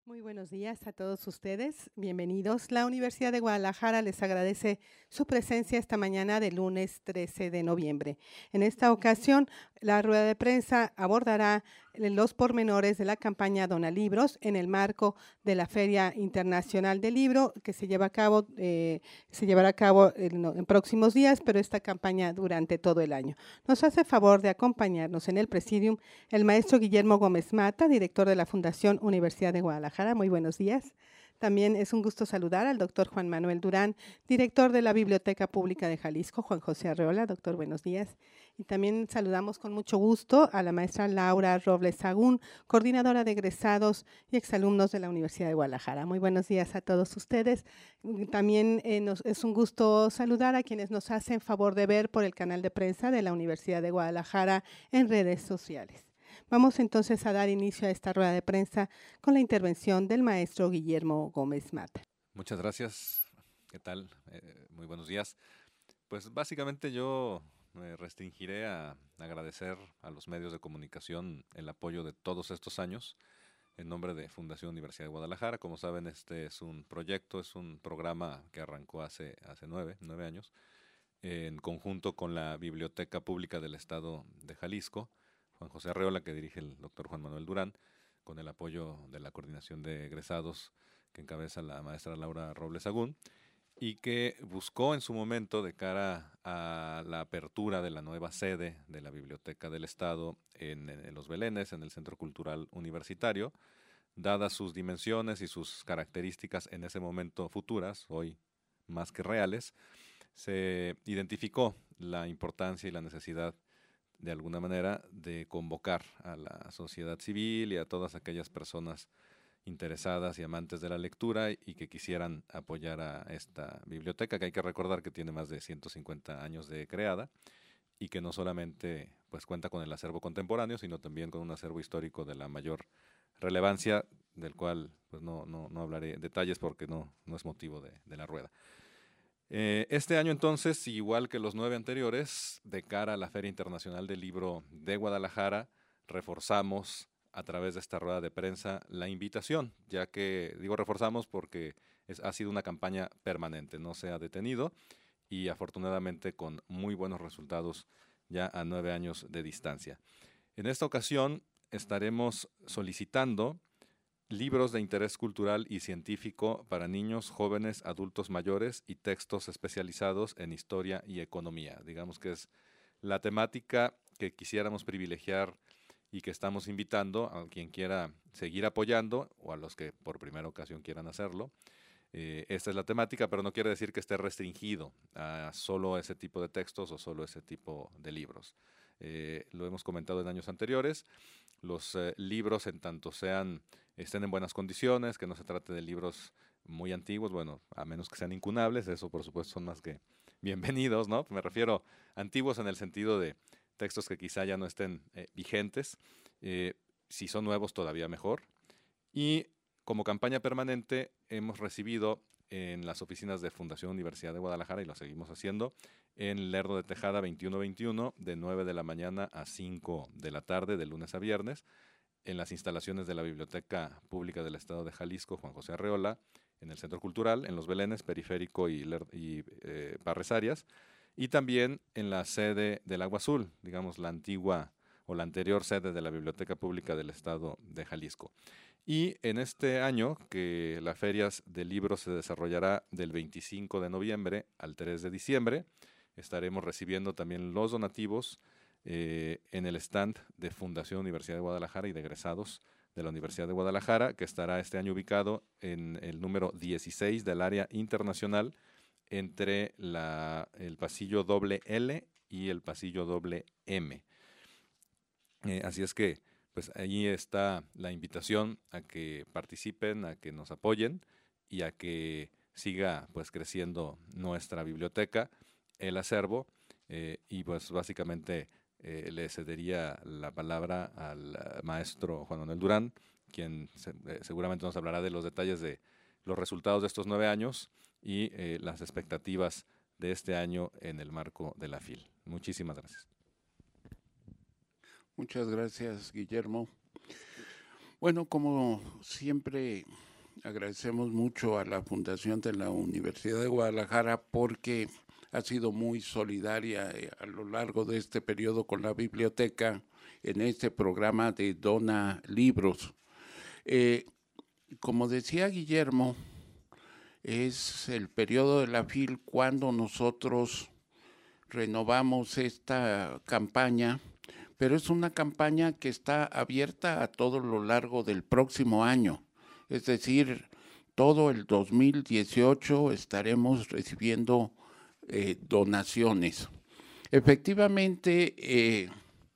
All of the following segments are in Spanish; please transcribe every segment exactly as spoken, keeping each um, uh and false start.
Muy buenos días a todos ustedes, bienvenidos. La Universidad de Guadalajara les agradece su presencia esta mañana de lunes trece de noviembre. En esta ocasión, la rueda de prensa abordará los pormenores de la campaña Dona Libros en el marco de la Feria Internacional del Libro que se lleva a cabo, eh, se llevará a cabo en, en próximos días, pero esta campaña durante todo el año. Nos hace favor de acompañarnos en el presidium el maestro Guillermo Gómez Mata, director de la Fundación Universidad de Guadalajara. Muy buenos días. También es un gusto saludar al doctor Juan Manuel Durán, director de la Biblioteca Pública de Jalisco, Juan José Arreola. Doctor, buenos días. Y también saludamos con mucho gusto a la maestra Laura Robles Sagún, coordinadora de egresados y exalumnos de la Universidad de Guadalajara. Muy buenos días a todos ustedes. También eh, nos, es un gusto saludar a quienes nos hacen favor de ver por el canal de prensa de la Universidad de Guadalajara en redes sociales. Vamos entonces a dar inicio a esta rueda de prensa con la intervención del maestro Guillermo Gómez Mata. Muchas gracias. ¿Qué tal? Eh, muy buenos días. Pues básicamente yo me restringiré a agradecer a los medios de comunicación el apoyo de todos estos años en nombre de Fundación Universidad de Guadalajara. Como saben, este es un proyecto, es un programa que arrancó hace, hace nueve, nueve años en conjunto con la Biblioteca Pública del Estado de Jalisco, Juan José Arreola, que dirige el doctor Juan Manuel Durán, con el apoyo de la coordinación de egresados que encabeza la maestra Laura Robles Sagún, y que buscó en su momento, de cara a la apertura de la nueva sede de la Biblioteca del Estado en, en Los Belénes, en el Centro Cultural Universitario, dadas sus dimensiones y sus características en ese momento futuras, hoy más que reales, se identificó la importancia y la necesidad de alguna manera de convocar a la sociedad civil y a todas aquellas personas interesadas y amantes de la lectura y que quisieran apoyar a esta biblioteca, que hay que recordar que tiene más de ciento cincuenta años de creada y que no solamente pues cuenta con el acervo contemporáneo, sino también con un acervo histórico de la mayor relevancia, del cual pues no, no, no hablaré detalles porque no, no es motivo de, de la rueda. Eh, este año entonces, igual que los nueve anteriores, de cara a la Feria Internacional del Libro de Guadalajara, reforzamos a través de esta rueda de prensa la invitación, ya que digo reforzamos porque es, ha sido una campaña permanente, no se ha detenido y afortunadamente con muy buenos resultados ya a nueve años de distancia. En esta ocasión estaremos solicitando libros de interés cultural y científico para niños, jóvenes, adultos mayores y textos especializados en historia y economía. Digamos que es la temática que quisiéramos privilegiar y que estamos invitando a quien quiera seguir apoyando o a los que por primera ocasión quieran hacerlo. Eh, esta es la temática, pero no quiere decir que esté restringido a solo ese tipo de textos o solo ese tipo de libros. Eh, lo hemos comentado en años anteriores. Los eh, libros, en tanto sean estén en buenas condiciones, que no se trate de libros muy antiguos, bueno, a menos que sean incunables, eso por supuesto son más que bienvenidos, ¿no? Me refiero antiguos en el sentido de textos que quizá ya no estén eh, vigentes, eh, si son nuevos todavía mejor. Y como campaña permanente hemos recibido en las oficinas de Fundación Universidad de Guadalajara, y lo seguimos haciendo, en Lerdo de Tejada veintiuno veintiuno, de nueve de la mañana a cinco de la tarde, de lunes a viernes, en las instalaciones de la Biblioteca Pública del Estado de Jalisco, Juan José Arreola, en el Centro Cultural, en Los Belénes, Periférico y, y eh, Parres Arias, y también en la sede del Agua Azul, digamos la antigua o la anterior sede de la Biblioteca Pública del Estado de Jalisco. Y en este año, que la Feria del Libro se desarrollará del veinticinco de noviembre al tres de diciembre, estaremos recibiendo también los donativos eh, en el stand de Fundación Universidad de Guadalajara y de egresados de la Universidad de Guadalajara, que estará este año ubicado en el número dieciséis del área internacional, entre la, el pasillo doble L y el pasillo doble M. Eh, así es que pues ahí está la invitación a que participen, a que nos apoyen y a que siga pues creciendo nuestra biblioteca, el acervo, eh, y pues básicamente eh, le cedería la palabra al uh, maestro Juan Manuel Durán, quien se, eh, seguramente nos hablará de los detalles de los resultados de estos nueve años y eh, las expectativas de este año en el marco de la F I L. Muchísimas gracias. Muchas gracias, Guillermo. Bueno, como siempre, agradecemos mucho a la Fundación de la Universidad de Guadalajara porque ha sido muy solidaria a lo largo de este periodo con la biblioteca en este programa de Dona Libros. Eh, como decía Guillermo, es el periodo de la F I L cuando nosotros renovamos esta campaña, pero es una campaña que está abierta a todo lo largo del próximo año. Es decir, todo el dos mil dieciocho estaremos recibiendo eh, donaciones. Efectivamente, eh,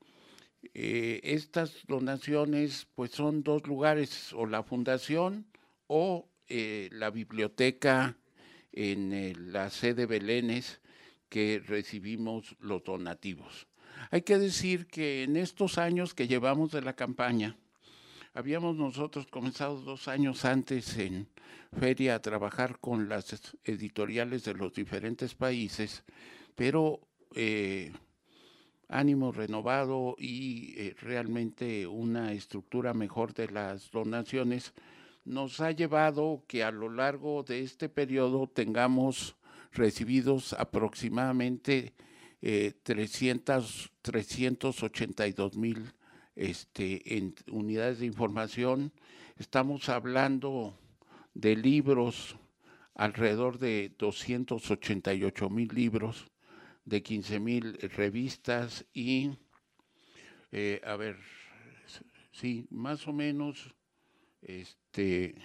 eh, estas donaciones pues son dos lugares, o la fundación o eh, la biblioteca en eh, la sede Belénes, que recibimos los donativos. Hay que decir que en estos años que llevamos de la campaña, habíamos nosotros comenzado dos años antes en feria a trabajar con las editoriales de los diferentes países, pero eh, ánimo renovado y eh, realmente una estructura mejor de las donaciones nos ha llevado que a lo largo de este periodo tengamos recibidos aproximadamente eh, trescientos ochenta y dos mil este, en unidades de información. Estamos hablando de libros, alrededor de doscientos ochenta y ocho mil libros, de quince mil revistas y, eh, a ver, sí, más o menos, este,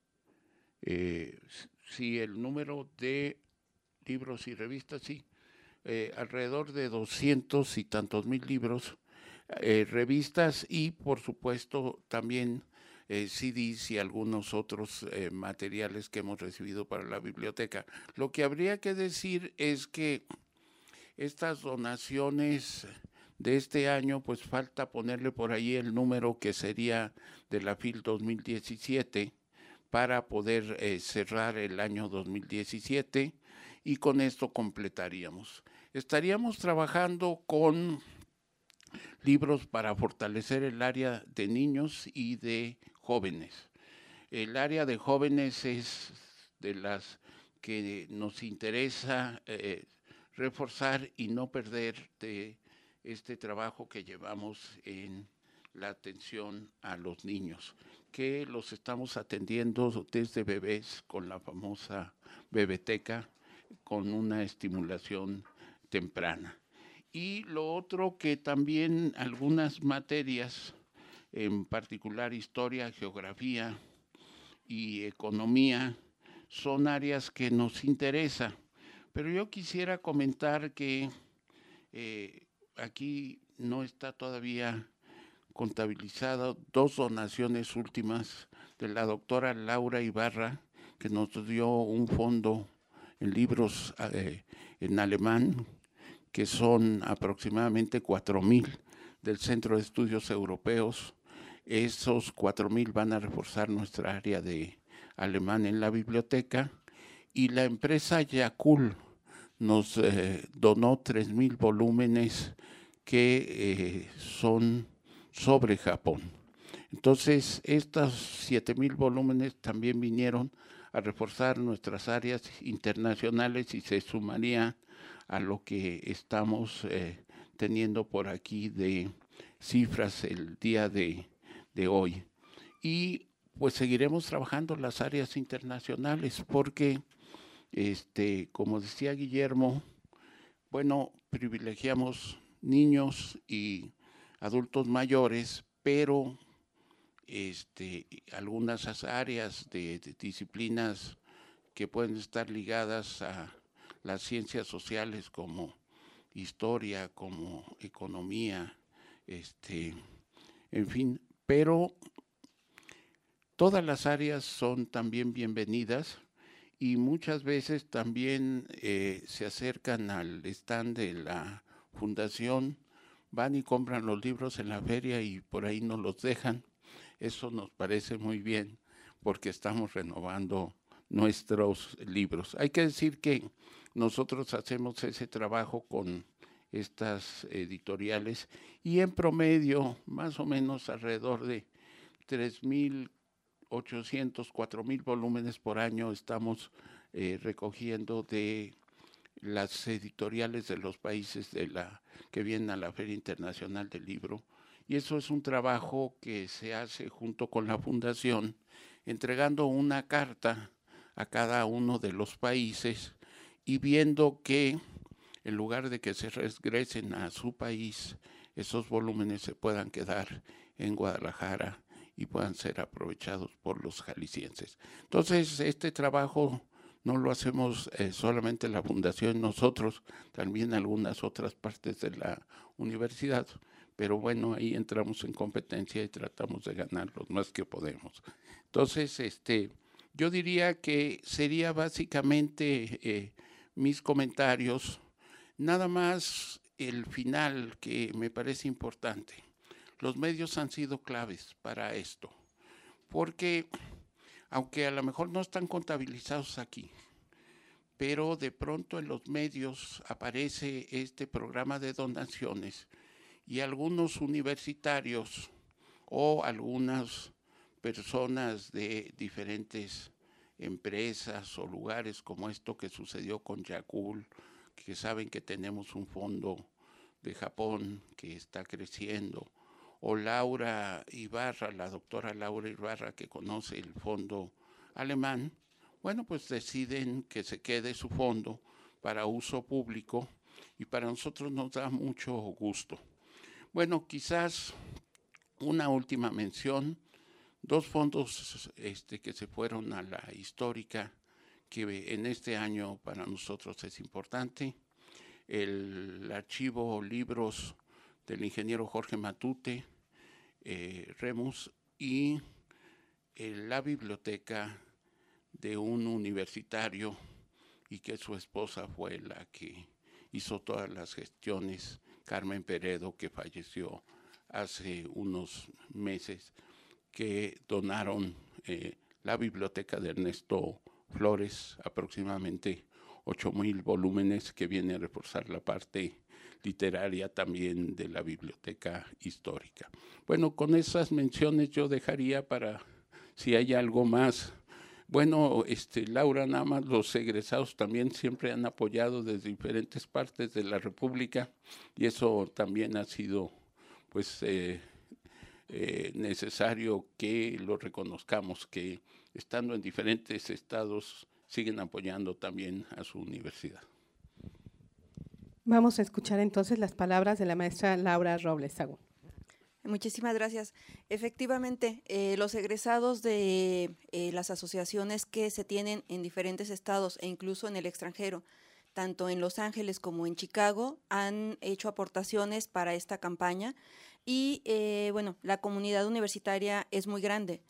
eh, sí, el número de libros y revistas, sí, eh, alrededor de doscientos y tantos mil libros, eh, revistas y, por supuesto, también eh, C Ds y algunos otros eh, materiales que hemos recibido para la biblioteca. Lo que habría que decir es que estas donaciones de este año, pues falta ponerle por ahí el número que sería de la F I L dos mil diecisiete para poder eh, cerrar el año dos mil diecisiete y con esto completaríamos. Estaríamos trabajando con libros para fortalecer el área de niños y de jóvenes. El área de jóvenes es de las que nos interesa eh, reforzar y no perder de este trabajo que llevamos en la atención a los niños, que los estamos atendiendo desde bebés con la famosa bebeteca, con una estimulación temprana. Y lo otro, que también algunas materias, en particular historia, geografía y economía, son áreas que nos interesan. Pero yo quisiera comentar que eh, aquí no está todavía contabilizada dos donaciones últimas de la doctora Laura Ibarra, que nos dio un fondo en libros eh, en alemán, que son aproximadamente cuatro mil del Centro de Estudios Europeos. Esos cuatro mil van a reforzar nuestra área de alemán en la biblioteca. Y la empresa Yakul nos eh, donó tres mil volúmenes que eh, son sobre Japón. Entonces, estos siete mil volúmenes también vinieron a reforzar nuestras áreas internacionales y se sumaría a lo que estamos eh, teniendo por aquí de cifras el día de, de hoy. Y pues seguiremos trabajando en las áreas internacionales porque, este, como decía Guillermo, bueno, privilegiamos niños y adultos mayores, pero este, algunas áreas de, de disciplinas que pueden estar ligadas a las ciencias sociales como historia, como economía, este, en fin, pero todas las áreas son también bienvenidas y muchas veces también eh, se acercan al stand de la fundación, van y compran los libros en la feria y por ahí nos los dejan. Eso nos parece muy bien porque estamos renovando nuestros libros. Hay que decir que nosotros hacemos ese trabajo con estas editoriales y en promedio más o menos alrededor de tres mil ochocientos, cuatro mil volúmenes por año estamos eh, recogiendo de las editoriales de los países de la, que vienen a la Feria Internacional del Libro. Y eso es un trabajo que se hace junto con la Fundación, entregando una carta a cada uno de los países y viendo que en lugar de que se regresen a su país, esos volúmenes se puedan quedar en Guadalajara y puedan ser aprovechados por los jaliscienses. Entonces, este trabajo no lo hacemos eh, solamente la Fundación, nosotros, también algunas otras partes de la universidad, pero bueno, ahí entramos en competencia y tratamos de ganar lo más que podemos. Entonces, este, yo diría que sería básicamente eh, mis comentarios, nada más el final que me parece importante. Los medios han sido claves para esto, porque aunque a lo mejor no están contabilizados aquí, pero de pronto en los medios aparece este programa de donaciones y algunos universitarios o algunas personas de diferentes empresas o lugares como esto que sucedió con Yakult, que saben que tenemos un fondo de Japón que está creciendo, o Laura Ibarra, la doctora Laura Ibarra, que conoce el fondo alemán, bueno, pues deciden que se quede su fondo para uso público y para nosotros nos da mucho gusto. Bueno, quizás una última mención, dos fondos este, que se fueron a la histórica, que en este año para nosotros es importante, el archivo libros del ingeniero Jorge Matute, eh, Remus, y eh, la biblioteca de un universitario y que su esposa fue la que hizo todas las gestiones, Carmen Peredo, que falleció hace unos meses, que donaron eh, la biblioteca de Ernesto Flores, aproximadamente ocho mil volúmenes, que viene a reforzar la parte literaria también de la biblioteca histórica. Bueno, con esas menciones yo dejaría para si hay algo más. Bueno, este, Laura, nada más los egresados también siempre han apoyado desde diferentes partes de la República y eso también ha sido pues eh, eh, necesario que lo reconozcamos, que estando en diferentes estados siguen apoyando también a su universidad. Vamos a escuchar entonces las palabras de la maestra Laura Robles Sagún. Muchísimas gracias. Efectivamente, eh, los egresados de eh, las asociaciones que se tienen en diferentes estados e incluso en el extranjero, tanto en Los Ángeles como en Chicago, han hecho aportaciones para esta campaña y, eh, bueno, la comunidad universitaria es muy grande,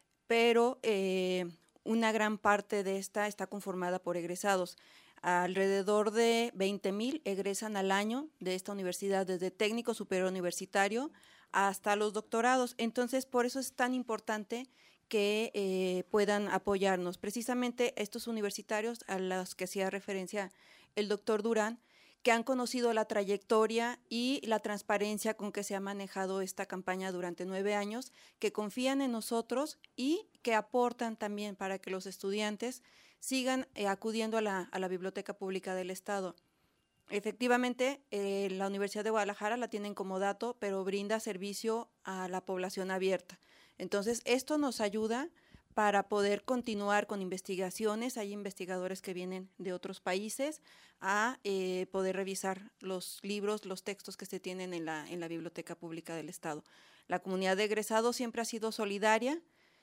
pero eh, una gran parte de esta está conformada por egresados. Alrededor de veinte mil egresan al año de esta universidad, desde técnico superior universitario hasta los doctorados. Entonces, por eso es tan importante que eh, puedan apoyarnos. Precisamente estos universitarios a los que hacía referencia el doctor Durán, que han conocido la trayectoria y la transparencia con que se ha manejado esta campaña durante nueve años, que confían en nosotros y que aportan también para que los estudiantes sigan eh, acudiendo a la, a la Biblioteca Pública del Estado. Efectivamente, eh, la Universidad de Guadalajara la tienen como dato, pero brinda servicio a la población abierta. Entonces, esto nos ayuda para poder continuar con investigaciones. Hay investigadores que vienen de otros países a eh, poder revisar los libros, los textos que se tienen en la, en la Biblioteca Pública del Estado. La comunidad de egresados siempre ha sido solidaria.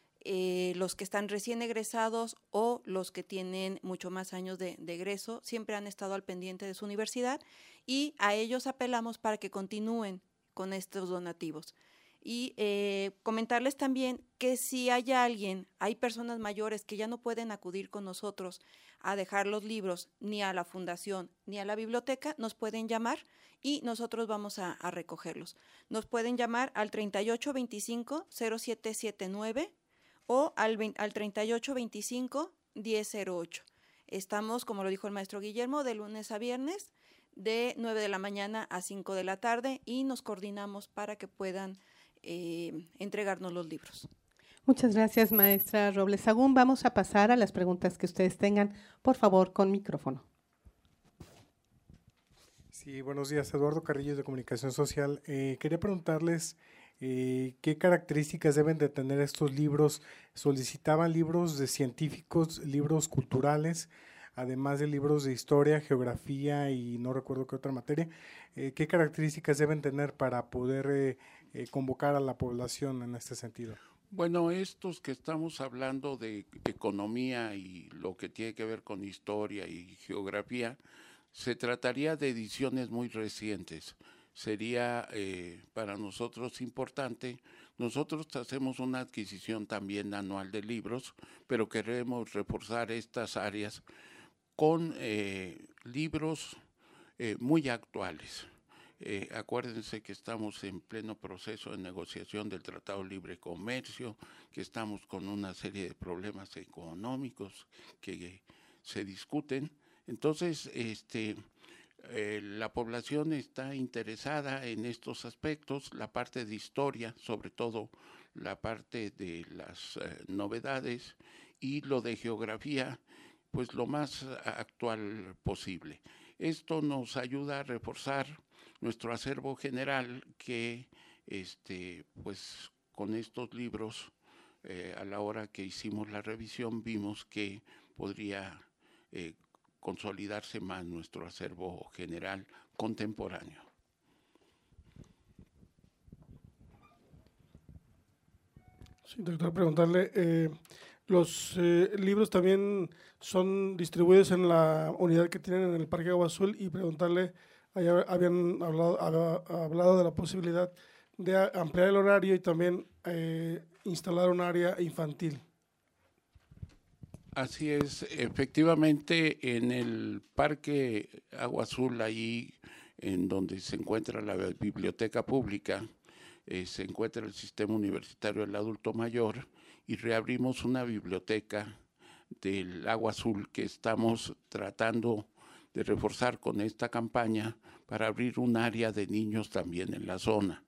Eh, los que están recién egresados o los que tienen mucho más años de, de egreso siempre han estado al pendiente de su universidad y a ellos apelamos para que continúen con estos donativos. Y eh, comentarles también que si hay alguien, hay personas mayores que ya no pueden acudir con nosotros a dejar los libros ni a la fundación ni a la biblioteca, nos pueden llamar y nosotros vamos a, a recogerlos. Nos pueden llamar al treinta y ocho veinticinco cero siete setenta y nueve o al, al treinta y ocho veinticinco diez cero ocho. Estamos, como lo dijo el maestro Guillermo, de lunes a viernes, de nueve de la mañana a cinco de la tarde y nos coordinamos para que puedan eh, entregarnos los libros. Muchas gracias, maestra Robles Sagún. Vamos a pasar a las preguntas que ustedes tengan, por favor, con micrófono. Sí, buenos días, Eduardo Carrillo de Comunicación Social. Eh, quería preguntarles eh, qué características deben de tener estos libros. Solicitaban libros de científicos, libros culturales, además de libros de historia, geografía y no recuerdo qué otra materia. Eh, ¿Qué características deben tener para poder eh, eh, convocar a la población en este sentido? Bueno, estos que estamos hablando de economía y lo que tiene que ver con historia y geografía, se trataría de ediciones muy recientes. Sería eh, para nosotros importante. Nosotros hacemos una adquisición también anual de libros, pero queremos reforzar estas áreas con eh, libros eh, muy actuales. Eh, acuérdense que estamos en pleno proceso de negociación del Tratado de Libre Comercio, que estamos con una serie de problemas económicos que se discuten. Entonces, este, eh, la población está interesada en estos aspectos, la parte de historia, sobre todo la parte de las eh, novedades, y lo de geografía, pues lo más actual posible. Esto nos ayuda a reforzar nuestro acervo general, que este, pues con estos libros, eh, a la hora que hicimos la revisión, vimos que podría eh, consolidarse más nuestro acervo general contemporáneo. Sí, doctor, preguntarle, eh, los eh, libros también son distribuidos en la unidad que tienen en el Parque Agua Azul, y preguntarle, allá habían hablado, hablado de la posibilidad de ampliar el horario y también eh, instalar un área infantil. Así es, efectivamente en el Parque Agua Azul, ahí en donde se encuentra la biblioteca pública, eh, se encuentra el Sistema Universitario del Adulto Mayor, y reabrimos una biblioteca del Agua Azul que estamos tratando de reforzar con esta campaña para abrir un área de niños también en la zona.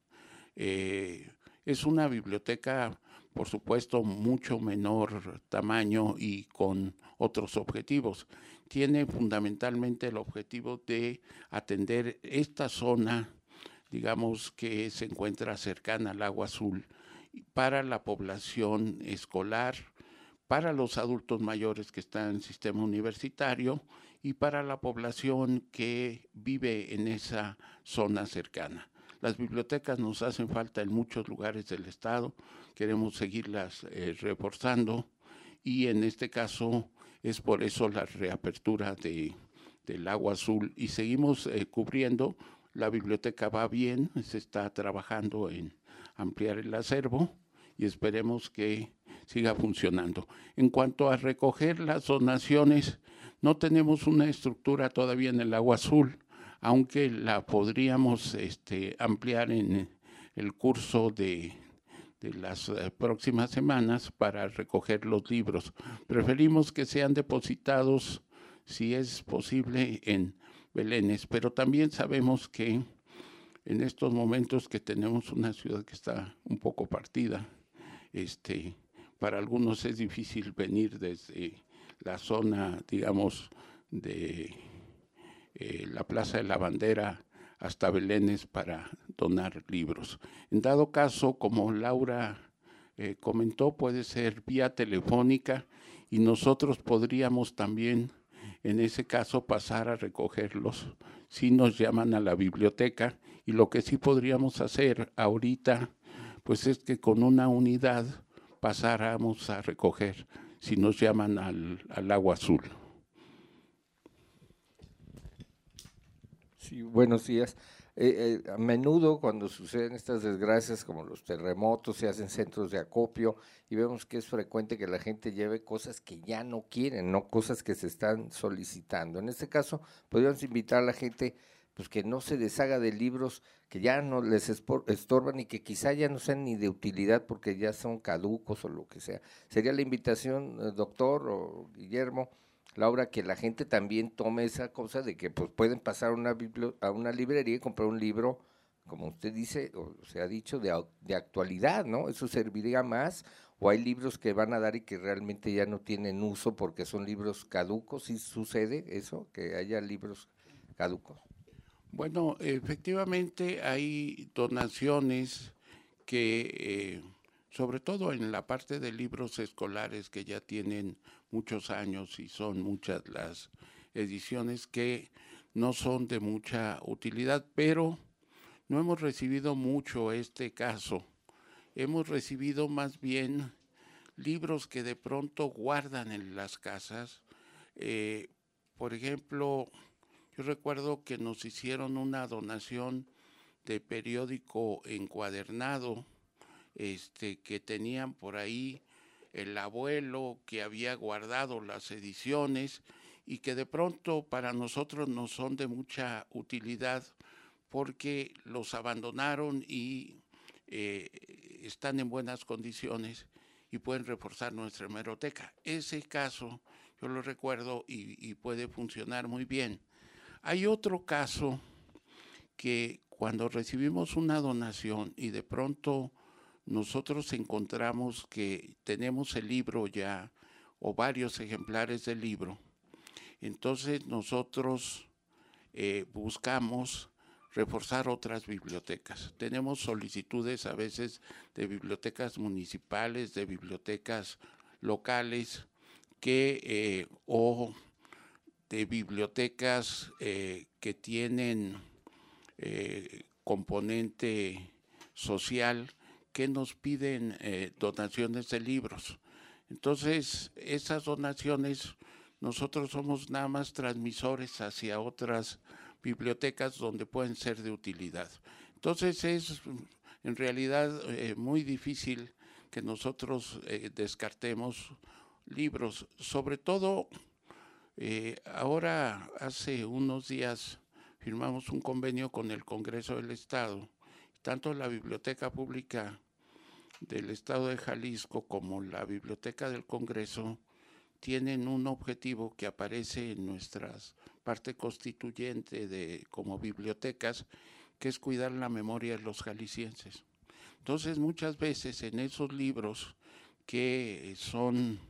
Eh, es una biblioteca, por supuesto, mucho menor tamaño y con otros objetivos. Tiene fundamentalmente el objetivo de atender esta zona, digamos, que se encuentra cercana al Agua Azul, para la población escolar, para los adultos mayores que están en el sistema universitario y para la población que vive en esa zona cercana. Las bibliotecas nos hacen falta en muchos lugares del estado, queremos seguirlas eh, reforzando, y en este caso es por eso la reapertura de, del Agua Azul, y seguimos eh, cubriendo. La biblioteca va bien, se está trabajando en ampliar el acervo y esperemos que siga funcionando. En cuanto a recoger las donaciones, no tenemos una estructura todavía en el Agua Azul, aunque la podríamos este, ampliar en el curso de, de las próximas semanas para recoger los libros. Preferimos que sean depositados, si es posible, en Belénes, pero también sabemos que en estos momentos que tenemos una ciudad que está un poco partida, este, para algunos es difícil venir desde la zona, digamos, de eh, la Plaza de la Bandera hasta Belénes para donar libros. En dado caso, como Laura eh, comentó, puede ser vía telefónica, y nosotros podríamos también, en ese caso, pasar a recogerlos si nos llaman a la biblioteca. Y lo que sí podríamos hacer ahorita, pues es que con una unidad pasáramos a recoger si nos llaman al, al Agua Azul. Sí, buenos días. Eh, eh, a menudo cuando suceden estas desgracias como los terremotos, se hacen centros de acopio y vemos que es frecuente que la gente lleve cosas que ya no quieren, no cosas que se están solicitando. En este caso, podríamos invitar a la gente pues que no se deshaga de libros que ya no les estorban y que quizá ya no sean ni de utilidad porque ya son caducos o lo que sea. Sería la invitación, eh, doctor o Guillermo, Laura, que la gente también tome esa cosa de que pues pueden pasar a una, a una librería y comprar un libro, como usted dice, o se ha dicho, de, de actualidad, ¿no? Eso serviría más, o hay libros que van a dar y que realmente ya no tienen uso porque son libros caducos. ¿Sí sucede eso, que haya libros caducos? Bueno, efectivamente hay donaciones que, eh, sobre todo en la parte de libros escolares que ya tienen muchos años y son muchas las ediciones que no son de mucha utilidad, pero no hemos recibido mucho este caso. Hemos recibido más bien libros que de pronto guardan en las casas. Eh, por ejemplo, yo recuerdo que nos hicieron una donación de periódico encuadernado, este, que tenían por ahí el abuelo que había guardado las ediciones y que de pronto para nosotros no son de mucha utilidad porque los abandonaron y eh, están en buenas condiciones y pueden reforzar nuestra hemeroteca. Ese caso yo lo recuerdo y, y puede funcionar muy bien. Hay otro caso que cuando recibimos una donación y de pronto nosotros encontramos que tenemos el libro ya o varios ejemplares del libro, entonces nosotros eh, buscamos reforzar otras bibliotecas. Tenemos solicitudes a veces de bibliotecas municipales, de bibliotecas locales, que eh, o de bibliotecas eh, que tienen eh, componente social, que nos piden eh, donaciones de libros. Entonces, esas donaciones, nosotros somos nada más transmisores hacia otras bibliotecas donde pueden ser de utilidad. Entonces, es en realidad eh, muy difícil que nosotros eh, descartemos libros. Sobre todo, eh, ahora hace unos días firmamos un convenio con el Congreso del Estado. Tanto la Biblioteca Pública del Estado de Jalisco como la Biblioteca del Congreso tienen un objetivo que aparece en nuestras parte constituyente de como bibliotecas, que es cuidar la memoria de los jaliscienses. Entonces, muchas veces en esos libros que son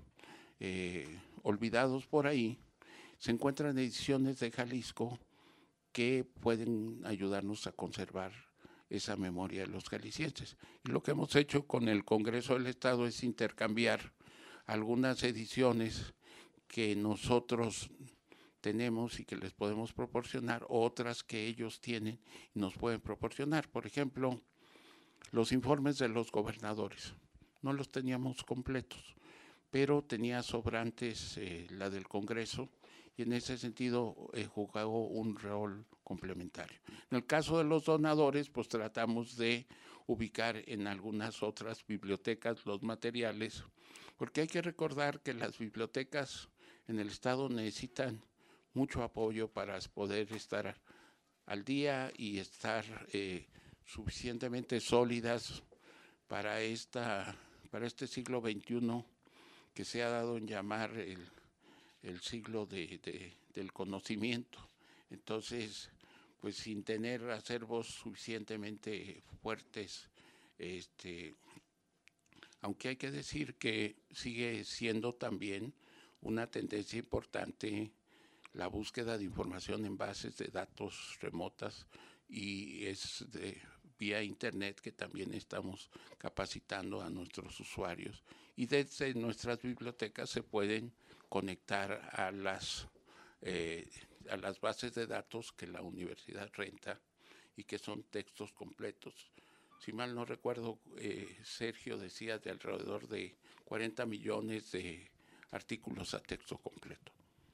eh, olvidados por ahí, se encuentran ediciones de Jalisco que pueden ayudarnos a conservar esa memoria de los jaliscienses. Y lo que hemos hecho con el Congreso del Estado es intercambiar algunas ediciones que nosotros tenemos y que les podemos proporcionar, otras que ellos tienen y nos pueden proporcionar. Por ejemplo, los informes de los gobernadores. No los teníamos completos, pero tenía sobrantes eh, la del Congreso, y en ese sentido eh, jugó un rol complementario. En el caso de los donadores, pues tratamos de ubicar en algunas otras bibliotecas los materiales, porque hay que recordar que las bibliotecas en el Estado necesitan mucho apoyo para poder estar al día y estar eh, suficientemente sólidas para, esta, para este siglo veintiuno que se ha dado en llamar el el siglo de, de, del conocimiento. Entonces, pues sin tener acervos suficientemente fuertes, este, aunque hay que decir que sigue siendo también una tendencia importante la búsqueda de información en bases de datos remotas, y es de vía internet que también estamos capacitando a nuestros usuarios, y desde nuestras bibliotecas se pueden conectar a las, eh, a las bases de datos que la universidad renta y que son textos completos. Si mal no recuerdo, eh, Sergio decía de alrededor de cuarenta millones de artículos a texto completo.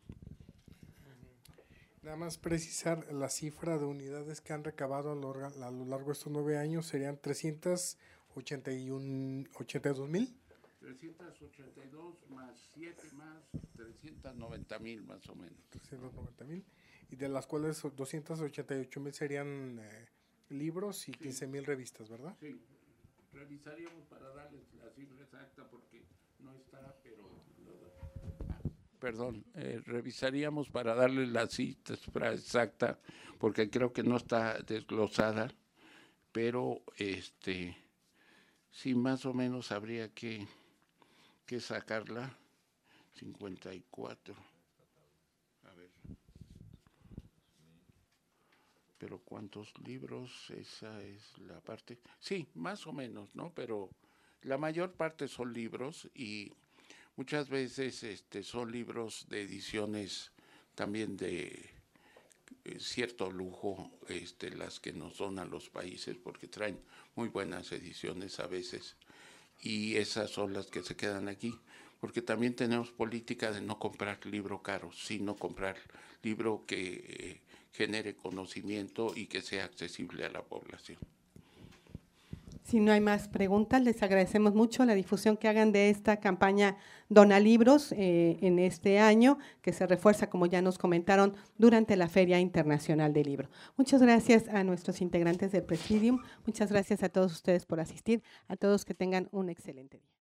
Nada más precisar, la cifra de unidades que han recabado a lo, a lo largo de estos nueve años serían trescientos ochenta y dos mil. trescientos ochenta y dos más siete más trescientos noventa mil más o menos. trescientos noventa mil, y de las cuales doscientos ochenta y ocho mil serían eh, libros y sí. quince mil revistas, ¿verdad? Sí, revisaríamos para darles la cifra exacta porque no está, pero... Ah, perdón, eh, revisaríamos para darles la cifra exacta porque creo que no está desglosada, pero este sí más o menos habría que que sacarla. cincuenta y cuatro. A ver. Pero ¿cuántos libros? Esa es la parte. Sí, más o menos, ¿no? Pero la mayor parte son libros y muchas veces este, son libros de ediciones también de eh, cierto lujo, este, las que nos donan los países, porque traen muy buenas ediciones a veces. Y esas son las que se quedan aquí, porque también tenemos política de no comprar libro caro, sino comprar libro que eh, genere conocimiento y que sea accesible a la población. Si no hay más preguntas, les agradecemos mucho la difusión que hagan de esta campaña Dona Libros eh, en este año, que se refuerza, como ya nos comentaron, durante la Feria Internacional del Libro. Muchas gracias a nuestros integrantes del Presidium, muchas gracias a todos ustedes por asistir, a todos que tengan un excelente día.